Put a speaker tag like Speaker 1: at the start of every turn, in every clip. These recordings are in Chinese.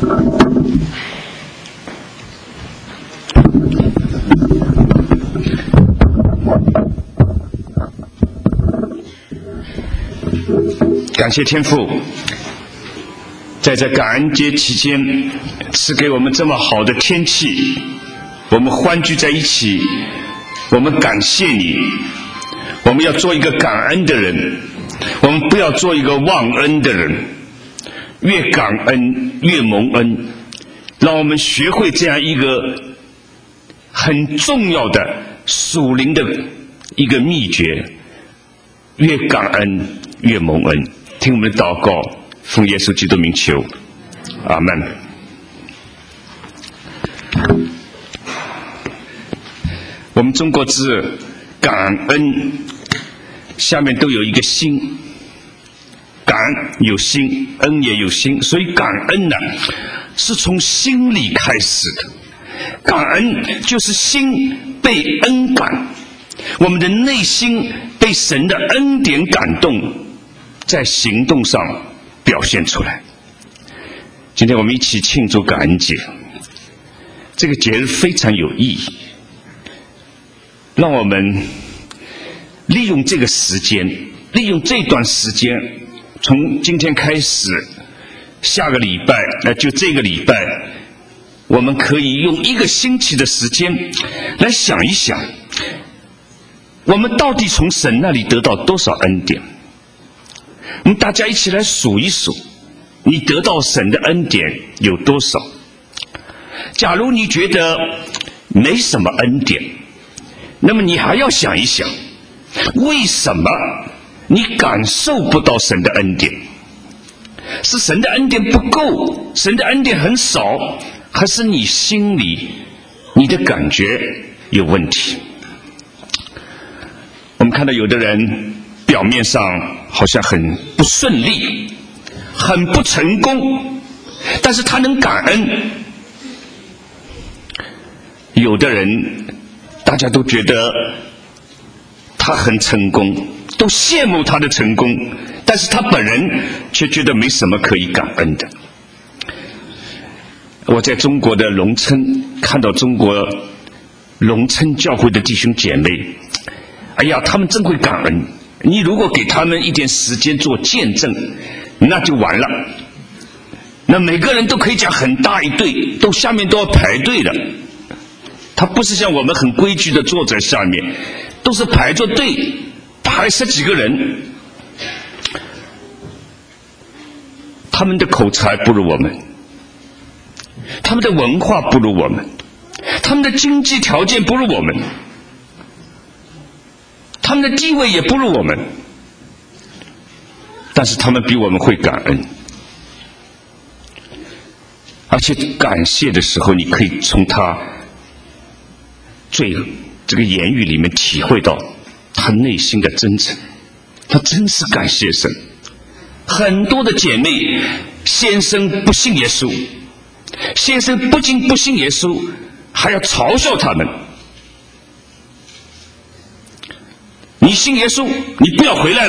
Speaker 1: 感谢天父，在这感恩节期间赐给我们这么好的天气，我们欢聚在一起，我们感谢你。我们要做一个感恩的人，我们不要做一个忘恩的人。越感恩越蒙恩，让我们学会这样一个很重要的属灵的一个秘诀，越感恩越蒙恩。听我们的祷告，奉耶稣基督名求，阿们。我们中国字感恩下面都有一个心，感有心，恩也有心，所以感恩呢是从心里开始的。感恩就是心被恩感，我们的内心被神的恩典感动，在行动上表现出来。今天我们一起庆祝感恩节，这个节日非常有意义，让我们利用这个时间，利用这段时间，从今天开始，下个礼拜，就这个礼拜，我们可以用一个星期的时间来想一想，我们到底从神那里得到多少恩典。我们大家一起来数一数，你得到神的恩典有多少？假如你觉得没什么恩典，那么你还要想一想，为什么你感受不到神的恩典？是神的恩典不够，神的恩典很少，还是你心里你的感觉有问题？我们看到有的人表面上好像很不顺利，很不成功，但是他能感恩。有的人大家都觉得他很成功，都羡慕他的成功，但是他本人却觉得没什么可以感恩的。我在中国的农村看到中国农村教会的弟兄姐妹，哎呀，他们真会感恩。你如果给他们一点时间做见证，那就完了。那每个人都可以讲很大一队，都下面都要排队的。他不是像我们很规矩的坐在下面，都是排着队，排10几个人。他们的口才不如我们，他们的文化不如我们，他们的经济条件不如我们，他们的地位也不如我们，但是他们比我们会感恩。而且感谢的时候，你可以从他这个言语里面体会到他内心的真诚，他真是感谢神。很多的姐妹，先生不信耶稣，先生不仅不信耶稣，还要嘲笑他们。你信耶稣，你不要回来了。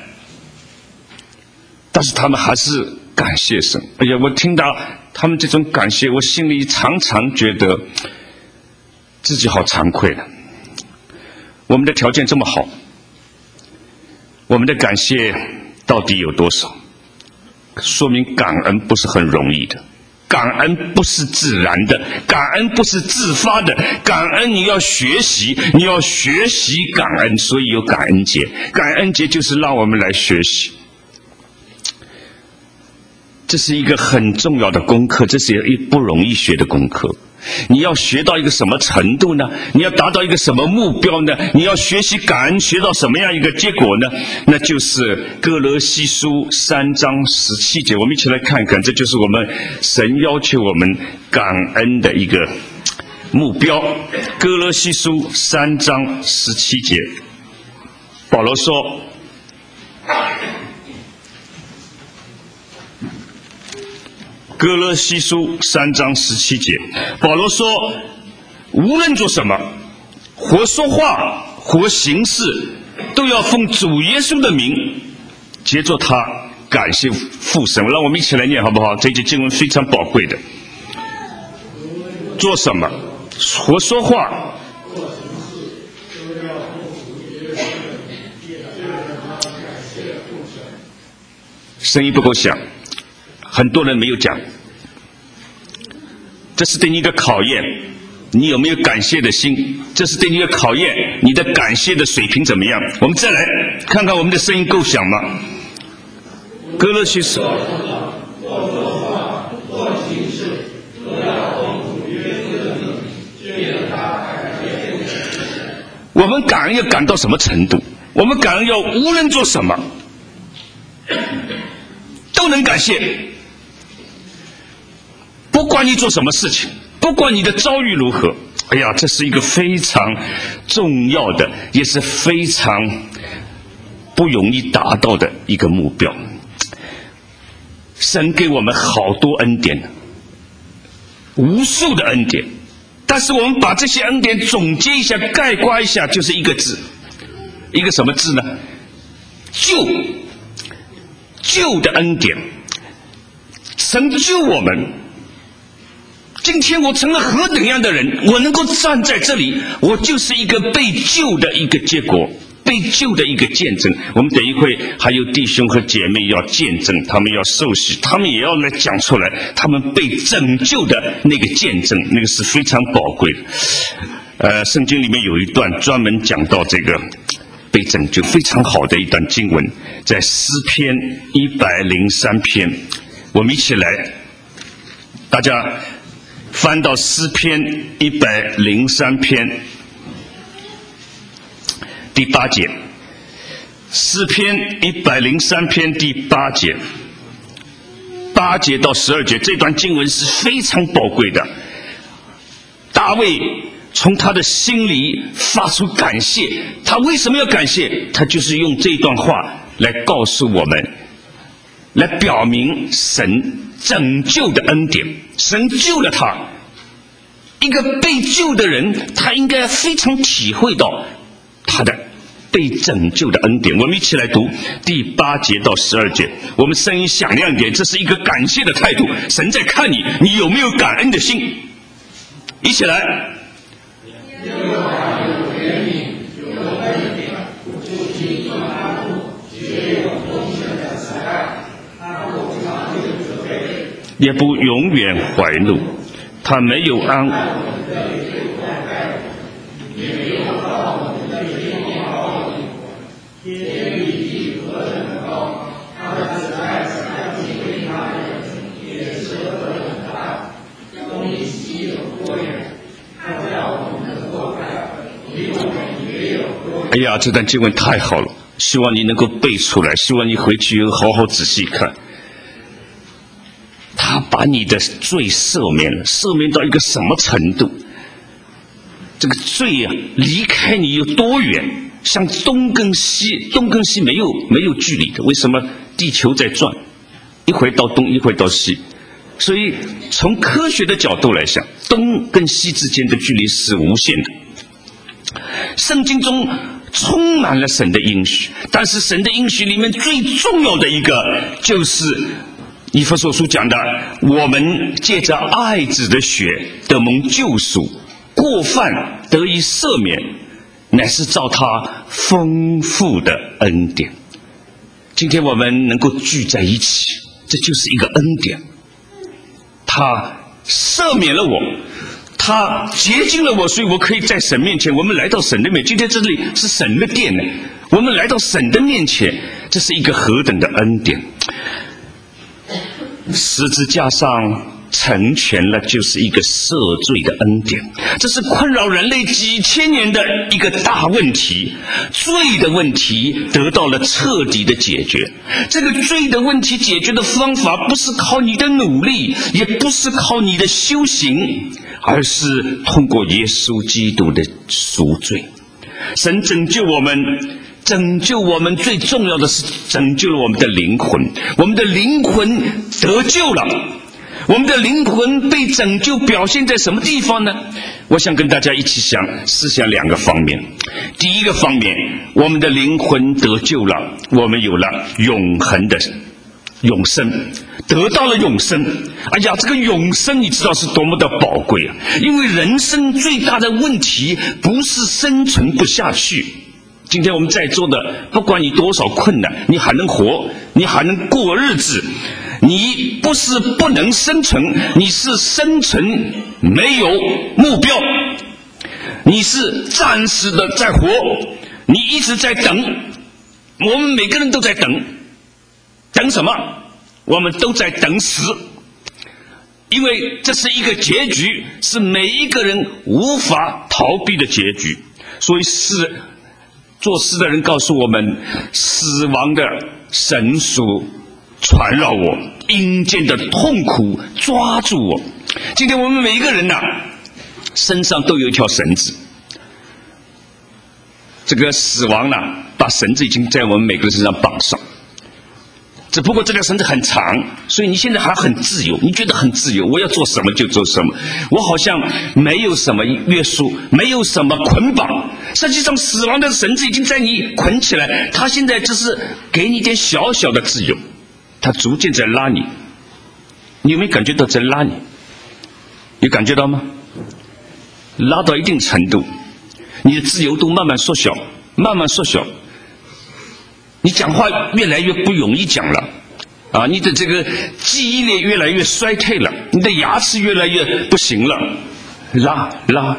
Speaker 1: 但是他们还是感谢神。哎呀，我听到他们这种感谢，我心里常常觉得自己好惭愧了。我们的条件这么好，我们的感谢到底有多少？说明感恩不是很容易的，感恩不是自然的，感恩不是自发的，感恩你要学习，你要学习感恩，所以有感恩节。感恩节就是让我们来学习，这是一个很重要的功课，这是一不容易学的功课。你要学到一个什么程度呢？你要达到一个什么目标呢？你要学习感恩学到什么样一个结果呢？那就是歌罗西书3章17节，我们一起来看看，这就是我们神要求我们感恩的一个目标。歌罗西书3章17节，保罗说，歌罗西书3章17节，保罗说，无论做什么，或说话，或行事，都要奉主耶稣的名，藉着他感谢父神。让我们一起来念好不好？这节经文非常宝贵的。做什么？我说话。声音不够响，很多人没有讲。这是对你的考验，你有没有感谢的心？这是对你的考验，你的感谢的水平怎么样？我们再来看看我们的声音够响吗？歌罗西书。我们感恩要感到什么程度？我们感恩要无论做什么都能感谢，不管你做什么事情，不管你的遭遇如何。哎呀，这是一个非常重要的，也是非常不容易达到的一个目标。神给我们好多恩典，无数的恩典，但是我们把这些恩典总结一下，概括一下，就是一个字，一个什么字呢？救的恩典。神救我们。今天我成了何等样的人，我能够站在这里，我就是一个被救的一个结果，被救的一个见证。我们等一会还有弟兄和姐妹要见证，他们要受洗，他们也要来讲出来他们被拯救的那个见证，那个是非常宝贵的。圣经里面有一段专门讲到这个被拯救，非常好的一段经文，在诗篇103篇，我们一起来，大家翻到诗篇103篇第8节，诗篇103篇第8节，8节到12节，这段经文是非常宝贵的。大卫从他的心里发出感谢，他为什么要感谢？他就是用这段话来告诉我们，来表明神拯救的恩典。神救了他，一个被救的人，他应该非常体会到他的被拯救的恩典。我们一起来读第8节到12节，我们声音响亮一点，这是一个感谢的态度。神在看你，你有没有感恩的心？一起来。也不永远怀怒，他没有安。哎呀，这段经文太好了，希望你能够背出来，希望你回去以后好好仔细看。他把你的罪赦免了，赦免到一个什么程度？这个罪啊，离开你有多远？像东跟西，东跟西没有距离的。为什么？地球在转，一会到东，一会到西。所以从科学的角度来讲，东跟西之间的距离是无限的。圣经中充满了神的应许，但是神的应许里面最重要的一个就是以弗所书讲的，我们借着爱子的血得蒙救赎，过犯得以赦免，乃是照他丰富的恩典。今天我们能够聚在一起，这就是一个恩典。他赦免了我，他洁净了我，所以我可以在神面前，我们来到神的面前。今天这里是神的殿呢，我们来到神的面前，这是一个何等的恩典。十字架上成全了，就是一个赦罪的恩典。这是困扰人类几千年的一个大问题，罪的问题得到了彻底的解决。这个罪的问题解决的方法不是靠你的努力，也不是靠你的修行，而是通过耶稣基督的赎罪。神拯救我们最重要的是拯救了我们的灵魂，我们的灵魂得救了。我们的灵魂被拯救表现在什么地方呢？我想跟大家一起思想两个方面。第一个方面，我们的灵魂得救了，我们有了永恒的永生，得到了永生。哎呀，这个永生你知道是多么的宝贵啊！因为人生最大的问题不是生存不下去。今天我们在座的，不管你多少困难，你还能活，你还能过日子，你不是不能生存，你是生存没有目标，你是暂时的在活，你一直在等。我们每个人都在等，等什么？我们都在等死，因为这是一个结局，是每一个人无法逃避的结局。所以做诗的人告诉我们，死亡的绳索缠绕我，阴间的痛苦抓住我。今天我们每一个人身上都有一条绳子，这个死亡把绳子已经在我们每个人身上绑上，只不过这条绳子很长，所以你现在还很自由，你觉得很自由，我要做什么就做什么，我好像没有什么约束，没有什么捆绑。实际上死亡的绳子已经在你捆起来，它现在只是给你一点小小的自由，它逐渐在拉你。你有没有感觉到在拉你？有感觉到吗？拉到一定程度，你的自由度慢慢缩小，慢慢缩小，你讲话越来越不容易讲了啊！你的这个记忆力越来越衰退了，你的牙齿越来越不行了，拉，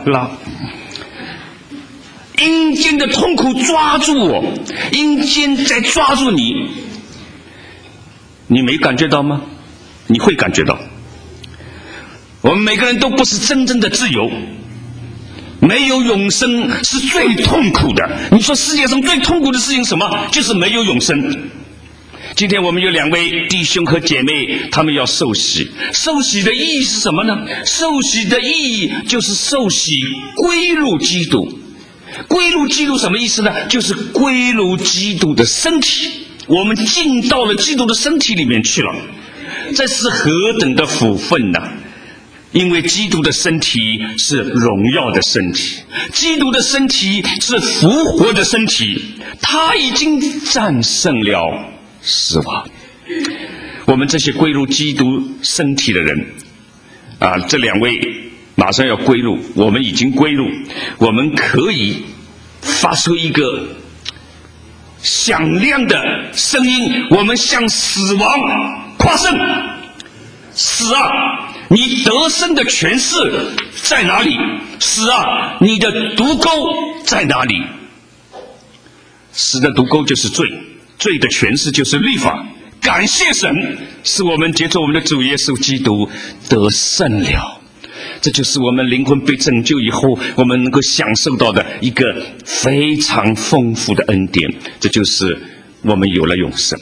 Speaker 1: 阴间的痛苦抓住我，阴间在抓住你，你没感觉到吗？你会感觉到。我们每个人都不是真正的自由，没有永生是最痛苦的。你说世界上最痛苦的事情什么？就是没有永生。今天我们有2位弟兄和姐妹，他们要受洗。受洗的意义是什么呢？受洗的意义就是受洗归入基督。归入基督什么意思呢？就是归入基督的身体，我们进到了基督的身体里面去了。这是何等的福分呢？因为基督的身体是荣耀的身体，基督的身体是复活的身体，他已经战胜了死亡。我们这些归入基督身体的人这2位马上要归入，我们已经归入，我们可以发出一个响亮的声音，我们向死亡夸胜。死啊，你得胜的权势在哪里？死啊，你的毒钩在哪里？死的毒钩就是罪，罪的权势就是律法。感谢神，使我们借着我们的主耶稣基督得胜了。这就是我们灵魂被拯救以后，我们能够享受到的一个非常丰富的恩典，这就是我们有了永生。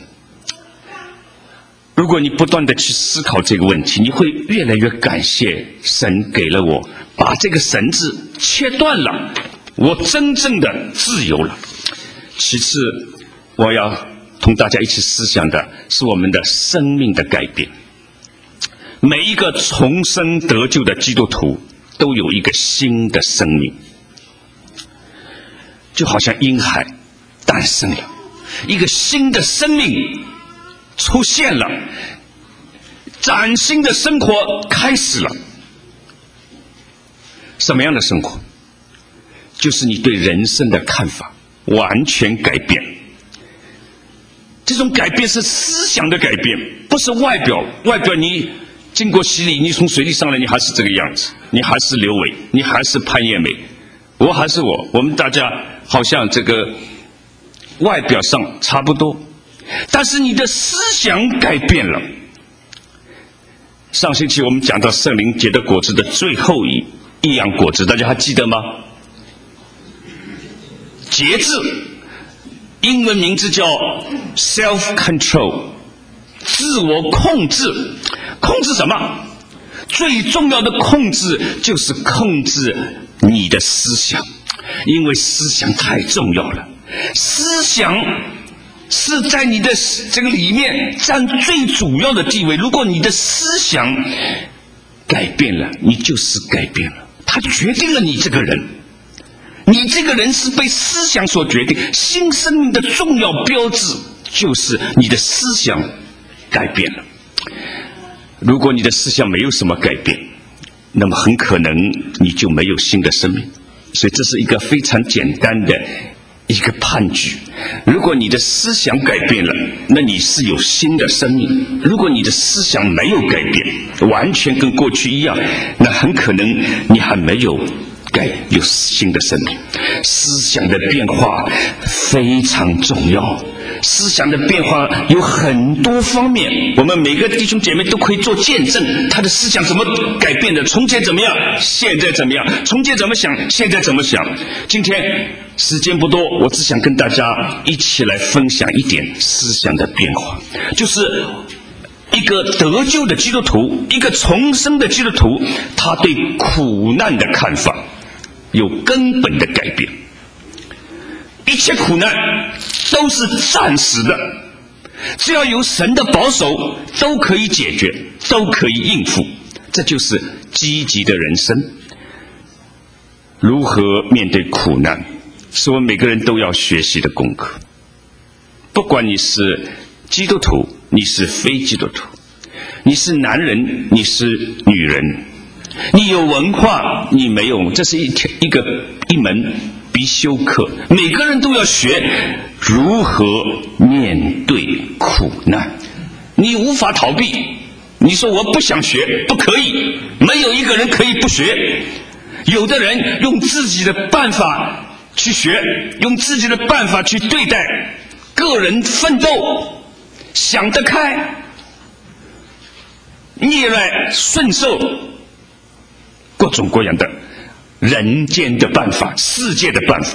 Speaker 1: 如果你不断的去思考这个问题，你会越来越感谢神给了我，把这个绳子切断了，我真正的自由了。其次，我要同大家一起思想的是我们的生命的改变。每一个重生得救的基督徒都有一个新的生命，就好像婴孩诞生了，一个新的生命出现了，崭新的生活开始了。什么样的生活？就是你对人生的看法完全改变。这种改变是思想的改变，不是外表。外表你经过洗礼，你从水里上来，你还是这个样子，你还是刘伟，你还是潘艳美，我还是我们大家好像这个外表上差不多，但是你的思想改变了。上星期我们讲到圣灵结的果子的最后一样果子，大家还记得吗？节制，英文名字叫 self-control， 自我控制。控制什么？最重要的控制就是控制你的思想，因为思想太重要了。思想是在你的这个里面占最主要的地位。如果你的思想改变了，你就是改变了，它决定了你这个人。你这个人是被思想所决定，新生命的重要标志就是你的思想改变了。如果你的思想没有什么改变，那么很可能你就没有新的生命。所以这是一个非常简单的一个判据。如果你的思想改变了，那你是有新的生命；如果你的思想没有改变，完全跟过去一样，那很可能你还没有有新的生命。思想的变化非常重要，思想的变化有很多方面，我们每个弟兄姐妹都可以做见证，他的思想怎么改变的，从前怎么样，现在怎么样，从前怎么想，现在怎么想。今天时间不多，我只想跟大家一起来分享一点思想的变化，就是一个得救的基督徒，一个重生的基督徒，他对苦难的看法有根本的改变。一切苦难都是暂时的，只要有神的保守，都可以解决，都可以应付。这就是积极的人生。如何面对苦难，是我们每个人都要学习的功课。不管你是基督徒，你是非基督徒，你是男人，你是女人，你有文化，你没有，这是一门必修课。每个人都要学如何面对苦难。你无法逃避，你说我不想学，不可以，没有一个人可以不学。有的人用自己的办法去学，用自己的办法去对待，个人奋斗，想得开，逆来顺受，各种各样的人间的办法，世界的办法。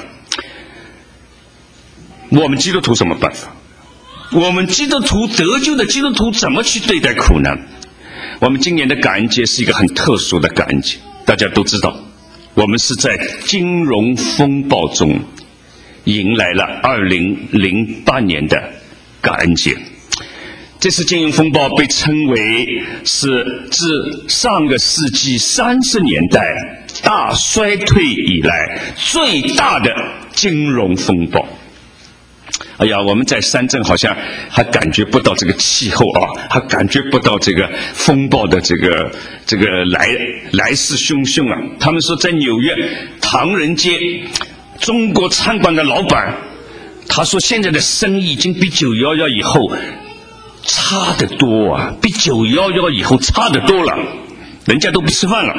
Speaker 1: 我们基督徒什么办法？我们基督徒得救的基督徒怎么去对待苦难？我们今年的感恩节是一个很特殊的感恩节，大家都知道，我们是在金融风暴中迎来了2008年的感恩节。这次金融风暴被称为是自上个世纪30年代大衰退以来最大的金融风暴。哎呀，我们在深圳好像还感觉不到这个气候啊，还感觉不到这个风暴的这个来势汹汹啊。他们说在纽约唐人街中国餐馆的老板，他说现在的生意已经比911以后差得多啊，比911以后差得多了，人家都不吃饭了。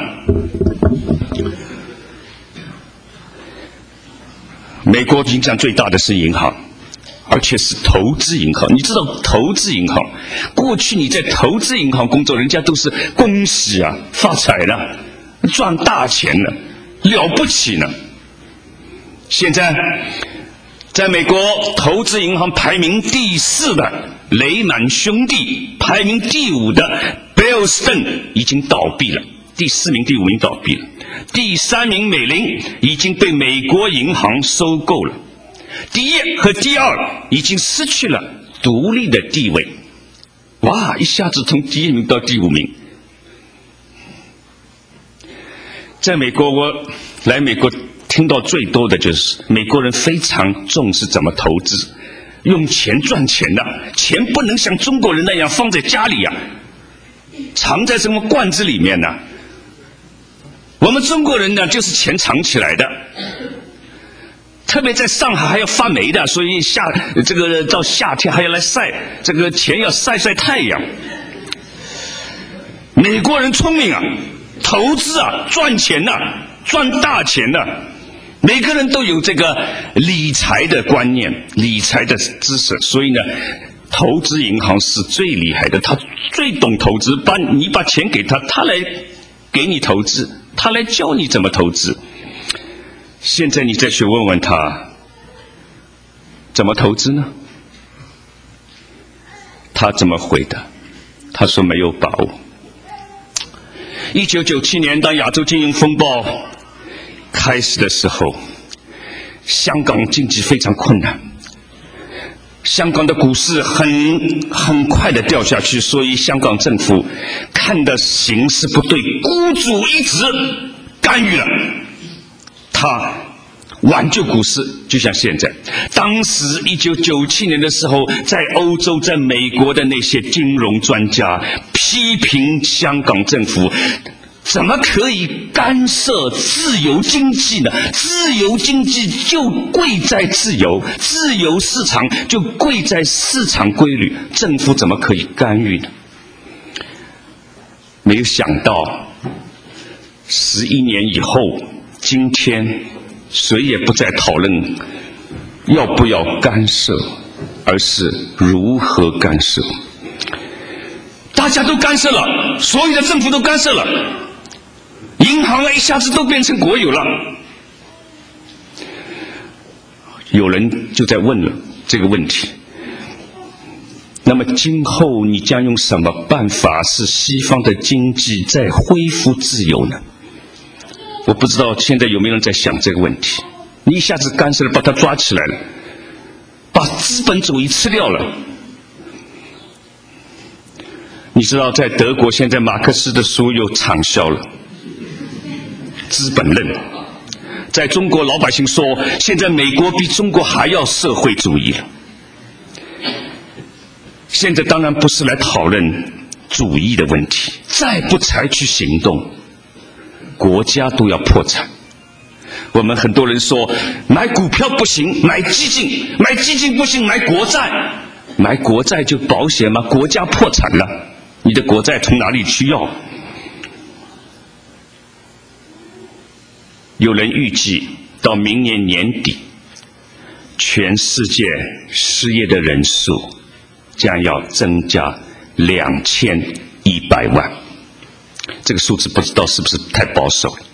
Speaker 1: 美国影响最大的是银行，而且是投资银行。你知道投资银行，过去你在投资银行工作，人家都是恭喜啊，发财了，赚大钱了，了不起呢。现在在美国投资银行排名第4的雷曼兄弟，排名第5的 Bear Stearns 已经倒闭了，第4名第5名倒闭了，第3名美林已经被美国银行收购了，第1和第2已经失去了独立的地位。哇，一下子从第1名到第5名。在美国，我来美国听到最多的就是美国人非常重视怎么投资，用钱赚钱的，钱不能像中国人那样放在家里啊，藏在什么罐子里面呢？我们中国人呢，就是钱藏起来的，特别在上海还要发霉的，所以到夏天还要来晒，这个钱要晒太阳。美国人聪明啊，投资啊，赚钱啊，赚大钱啊，每个人都有这个理财的观念，理财的知识，所以呢，投资银行是最厉害的，他最懂投资，你把钱给他，他来给你投资，他来教你怎么投资。现在你再去问问他怎么投资呢？他怎么回答？他说没有把握。1997年当亚洲金融风暴开始的时候，香港经济非常困难，香港的股市很快的掉下去，所以香港政府看的形势不对，孤注一掷干预了。他挽救股市，就像现在。当时1997年的时候，在欧洲、在美国的那些金融专家批评香港政府，怎么可以干涉自由经济呢？自由经济就贵在自由，自由市场就贵在市场规律，政府怎么可以干预呢？没有想到11年以后，今天谁也不再讨论要不要干涉，而是如何干涉。大家都干涉了，所有的政府都干涉了，银行一下子都变成国有了。有人就在问了这个问题，那么今后你将用什么办法使西方的经济再恢复自由呢？我不知道现在有没有人在想这个问题。你一下子干涉了，把它抓起来了，把资本主义吃掉了。你知道在德国现在马克思的书又畅销了，资本论。在中国老百姓说，现在美国比中国还要社会主义了。现在当然不是来讨论主义的问题，再不采取行动，国家都要破产。我们很多人说买股票不行，买基金不行，买国债。买国债就保险吗？国家破产了，你的国债从哪里去要？有人预计到明年年底，全世界失业的人数将要增加2100万。这个数字不知道是不是太保守了。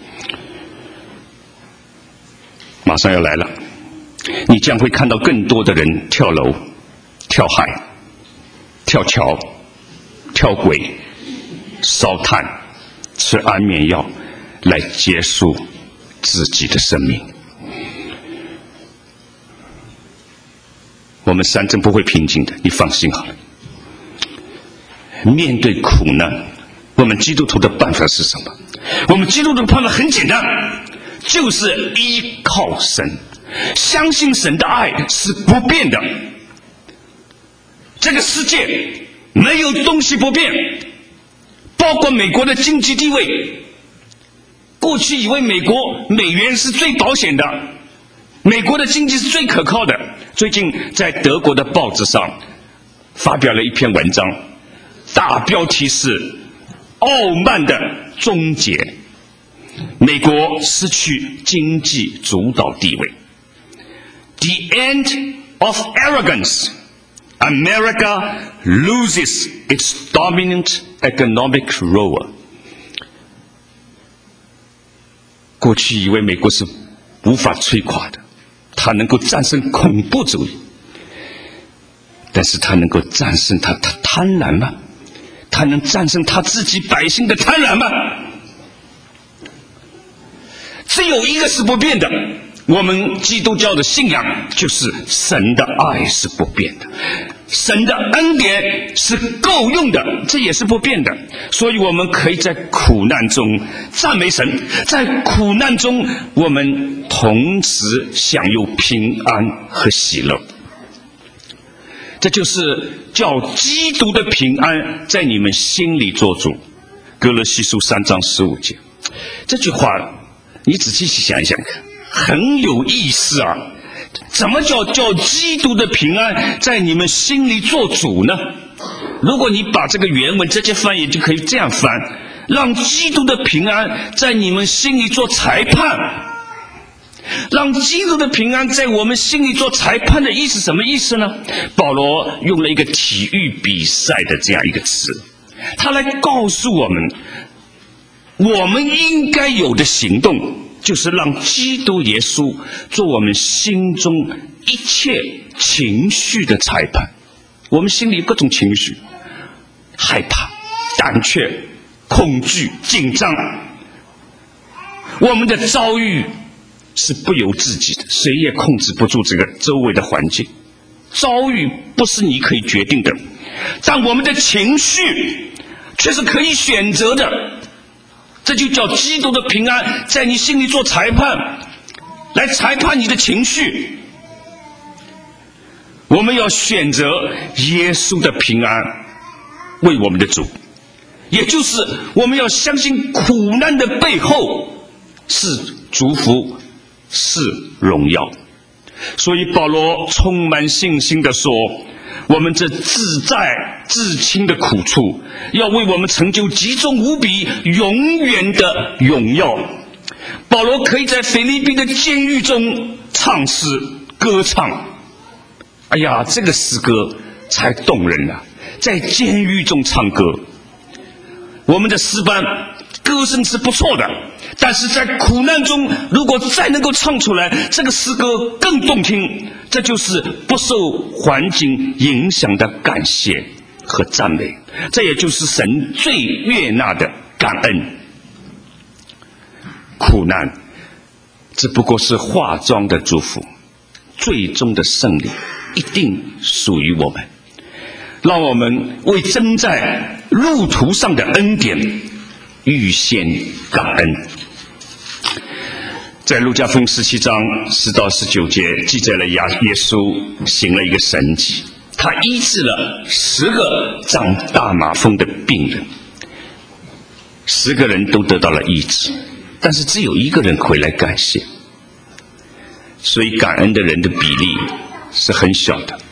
Speaker 1: 马上要来了，你将会看到更多的人跳楼、跳海、跳桥、跳轨、烧炭、吃安眠药来结束自己的生命。我们山珍不会平静的，你放心好了。面对苦难，我们基督徒的办法是什么？我们基督徒的办法很简单，就是依靠神，相信神的爱是不变的。这个世界没有东西不变，包括美国的经济地位。过去以为美元是最保险的，美国的经济是最可靠的。最近在德国的报纸上发表了一篇文章，大标题是傲慢的终结，美国失去经济主导地位。 The end of arrogance. America loses its dominant economic role. 过去以为美国是无法摧垮的，它能够战胜恐怖主义，但是它能够战胜它贪婪吗？它能战胜它自己百姓的贪婪吗？只有一个是不变的，我们基督教的信仰就是神的爱是不变的，神的恩典是够用的，这也是不变的。所以我们可以在苦难中赞美神，在苦难中我们同时享有平安和喜乐。这就是叫基督的平安在你们心里做主。哥罗西书3章15节，这句话你仔细想一想看，很有意思啊！怎么叫基督的平安在你们心里做主呢？如果你把这个原文直接翻译，就可以这样翻：让基督的平安在你们心里做裁判。让基督的平安在我们心里做裁判的意思什么意思呢？保罗用了一个体育比赛的这样一个词，他来告诉我们，我们应该有的行动就是让基督耶稣做我们心中一切情绪的裁判。我们心里有各种情绪，害怕、胆怯、恐惧、紧张，我们的遭遇是不由自己的，谁也控制不住这个周围的环境，遭遇不是你可以决定的，但我们的情绪却是可以选择的。这就叫基督的平安在你心里做裁判。 来裁判你的情绪。我们要选择耶稣的平安为我们的主，也就是我们要相信苦难的背后是祝福，是荣耀。所以保罗充满信心地说，我们这自在至轻的苦处要为我们成就极重无比永远的荣耀。保罗可以在腓立比的监狱中唱诗歌唱，哎呀，这个诗歌才动人啊，在监狱中唱歌。我们的诗班歌声是不错的，但是在苦难中如果再能够唱出来，这个诗歌更动听。这就是不受环境影响的感谢和赞美，这也就是神最悦纳的感恩。苦难只不过是化妆的祝福，最终的胜利一定属于我们。让我们为真在路途上的恩典预先感恩。在路加福音17章10到19节记载了耶稣行了一个神迹，他医治了10个长大麻风的病人，10个人都得到了医治，但是只有1个人回来感谢。所以感恩的人的比例是很小的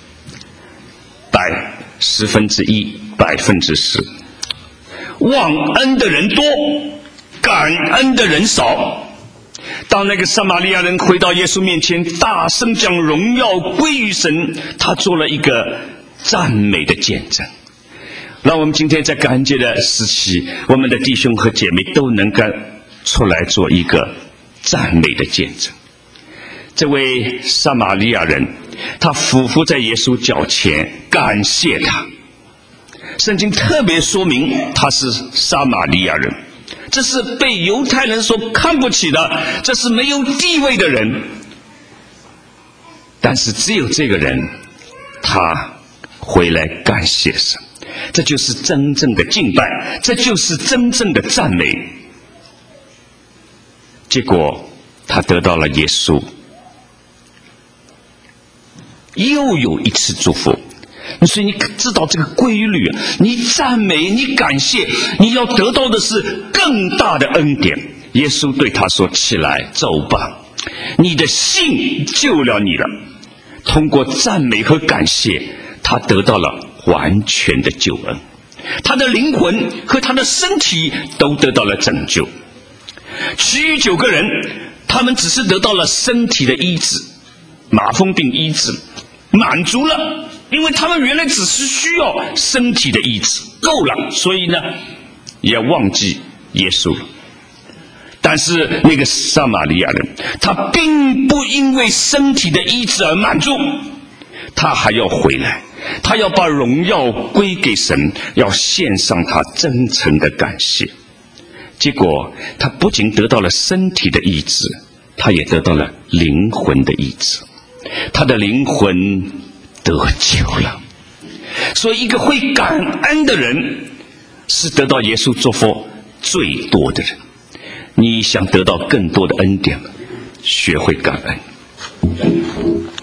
Speaker 1: ，1/10%、10%。忘恩的人多，感恩的人少。当那个撒玛利亚人回到耶稣面前，大声将荣耀归于神，他做了一个赞美的见证。让我们今天在感恩节的时期，我们的弟兄和姐妹都能够出来做一个赞美的见证。这位撒玛利亚人，他俯伏在耶稣脚前感谢他。圣经特别说明他是撒玛利亚人，这是被犹太人所看不起的，这是没有地位的人。但是只有这个人，他回来感谢神，这就是真正的敬拜，这就是真正的赞美。结果他得到了耶稣又有一次祝福。所以你知道这个规律啊，你赞美，你感谢，你要得到的是更大的恩典。耶稣对他说，起来走吧，你的信救了你了。通过赞美和感谢，他得到了完全的救恩，他的灵魂和他的身体都得到了拯救。其余9个人，他们只是得到了身体的医治，麻风病医治满足了，因为他们原来只是需要身体的医治够了，所以呢也忘记耶稣了。但是那个撒玛利亚人，他并不因为身体的医治而满足，他还要回来，他要把荣耀归给神，要献上他真诚的感谢。结果他不仅得到了身体的医治，他也得到了灵魂的医治，他的灵魂得救了。所以一个会感恩的人是得到耶稣祝福最多的人。你想得到更多的恩典吗？学会感恩。